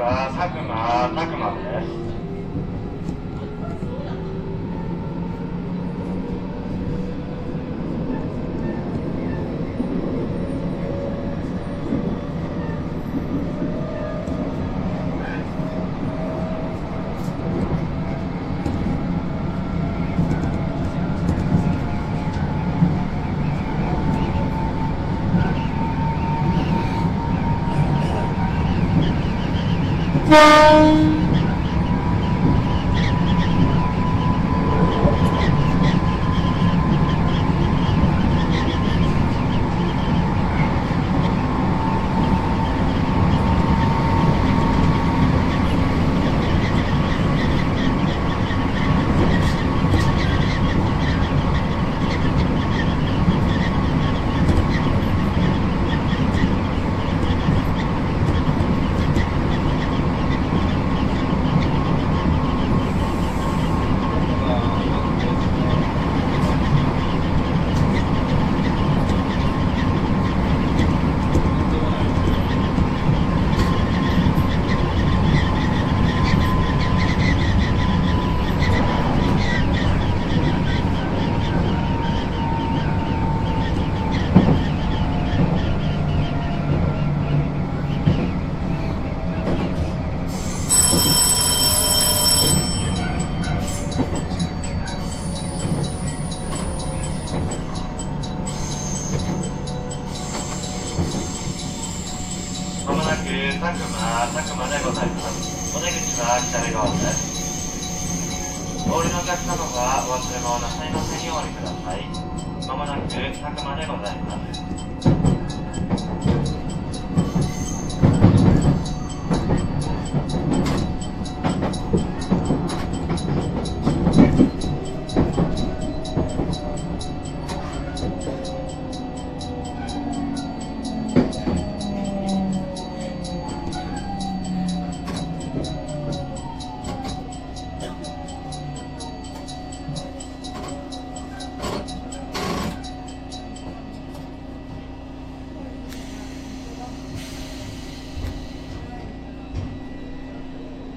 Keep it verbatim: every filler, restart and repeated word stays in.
は佐久間拓磨です。まもなく佐久間拓磨でございます。お出口は北出側です。お降りのお客様はお忘れ物なさいませんようにください。まもなく佐久間でございます。